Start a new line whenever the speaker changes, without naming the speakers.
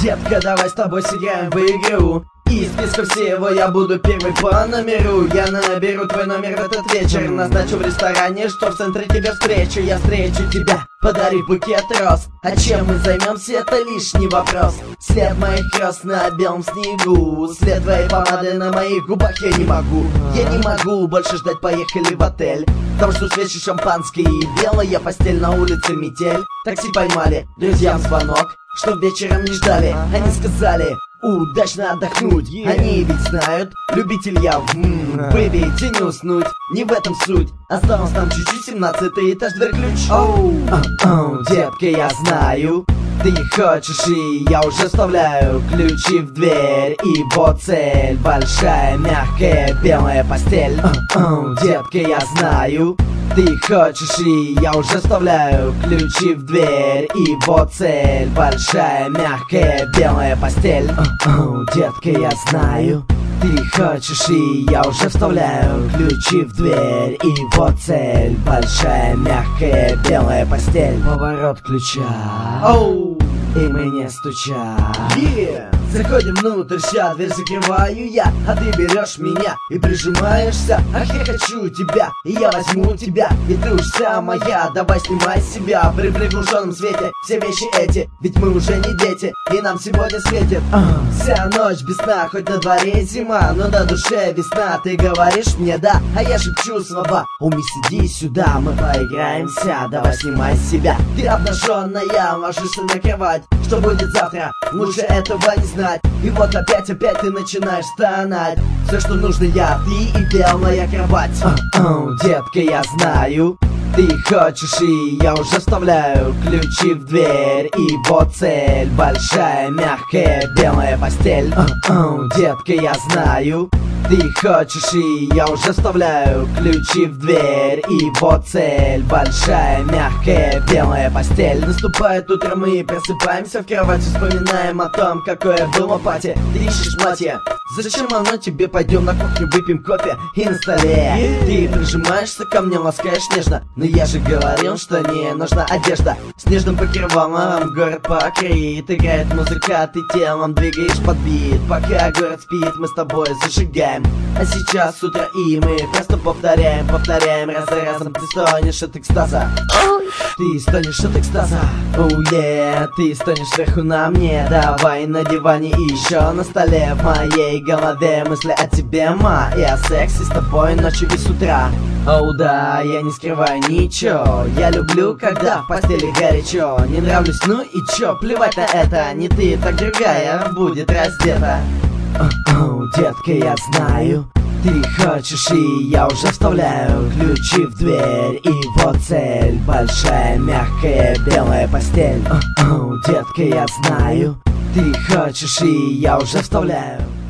Детка, давай с тобой сыграем в игру. Из списка всего я буду первый по номеру. Я наберу твой номер в этот вечер, назначу в ресторане, что в центре тебя встречу. Я встречу тебя, подарю букет роз. А чем мы займемся, это лишний вопрос. След моих роз на белом снегу, след твоей помады на моих губах. Я не могу больше ждать, поехали в отель. Там ждут свечи, шампанское и белая постель. На улице метель, такси поймали, друзьям звонок, чтоб вечером не ждали. Они сказали: удачно отдохнуть. Они ведь знают, любитель я выпить и не уснуть. Не в этом суть. Осталось там чуть-чуть, 17-й этаж, дверь ключ. Детка, я знаю, ты хочешь, и я уже вставляю ключи в дверь. И вот цель, большая, мягкая, белая постель. Детка, я знаю, ты хочешь, и я уже вставляю ключи в дверь. И вот цель, большая, мягкая, белая постель. Детка, я знаю, ты хочешь, и я уже вставляю ключи в дверь. И вот цель, большая, мягкая, белая постель. Поворот ключа, и мы не стучат. Заходим внутрь, ща дверь закрываю я, а ты берешь меня и прижимаешься. Ах, я хочу тебя, и я возьму тебя, и ты уж вся моя. Давай снимай с себя при приглушенном свете все вещи эти, ведь мы уже не дети, и нам сегодня светит вся ночь без сна, хоть на дворе зима, но на душе весна. Ты говоришь мне да, а я шепчу слова: умись, иди сюда, мы поиграемся. Давай снимай с себя, ты обнаженная, ложишься на кровать. Что будет завтра, лучше этого не знать. И вот опять ты начинаешь стонать. Все, что нужно я, ты и белая кровать. Детка, я знаю, ты хочешь, и я уже вставляю ключи в дверь. И вот цель, большая, мягкая, белая постель. Детка, я знаю, ты хочешь, и я уже вставляю ключи в дверь. И вот цель, большая, мягкая, белая постель. Наступает утро, мы просыпаемся в кровати, вспоминаем о том, какое было пати. Ты ищешь платье, зачем оно тебе? Пойдем на кухню, выпьем кофе и на столе. Ты прижимаешься ко мне, ласкаешь нежно, но я же говорил, что не нужна одежда. Снежным покрывалом город покрыт, играет музыка, ты телом двигаешь под бит. Пока город спит, мы с тобой зажигаем. А сейчас утро, и мы просто повторяем раз за разом. Ты стонешь от экстаза, ты стонешь от экстаза. Ты стонешь сверху на мне. Давай на диване и еще на столе. В моей голове мысли о тебе, и о сексе с тобой ночью и с утра. Да, я не скрываю ничего. Я люблю, когда в постели горячо. Не нравлюсь, ну и чё, плевать на это. Не ты, так другая будет раздета. Детка, я знаю, ты хочешь, и я уже вставляю ключи в дверь. И вот цель, большая, мягкая, белая постель. Детка, я знаю, ты хочешь, и я уже вставляю